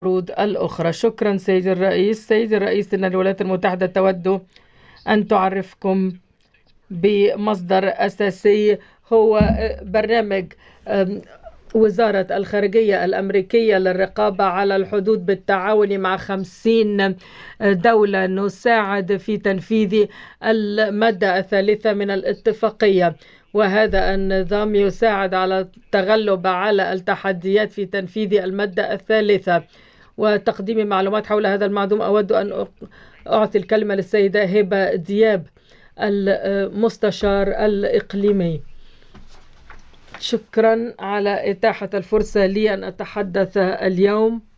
العروض الأخرى. شكرا سيد الرئيس. سيد الرئيس، إن الولايات المتحدة تود أن تعرفكم بمصدر أساسي هو برنامج وزارة الخارجية الأمريكية للرقابة على الحدود بالتعاون مع 50 دولة، نساعد في تنفيذ المادة الثالثة من الاتفاقية، وهذا النظام يساعد على التغلب على التحديات في تنفيذ المادة الثالثة وتقديم معلومات حول هذا المعلوم. أود أن أعطي الكلمة للسيدة هبة دياب، المستشار الإقليمي. شكرا على إتاحة الفرصة لي أن أتحدث اليوم.